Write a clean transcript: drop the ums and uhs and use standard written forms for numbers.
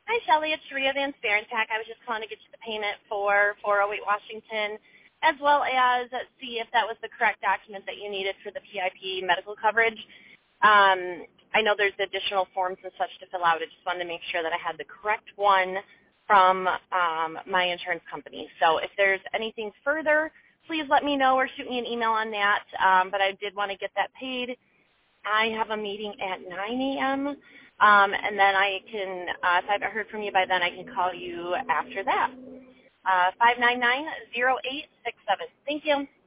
Hi, Shelley. It's Sharia Van Sparentak. I was just calling to get you the payment for 408 Washington, as well as see if that was the correct document that you needed for the PIP medical coverage. I know there's additional forms and such to fill out. I just wanted to make sure that I had the correct one from my insurance company. So if there's anything further, please let me know or shoot me an email on that. But I did want to get that paid. I have a meeting at 9 a.m., and then I can, if I haven't heard from you by then, I can call you after that. 599-0867. Thank you.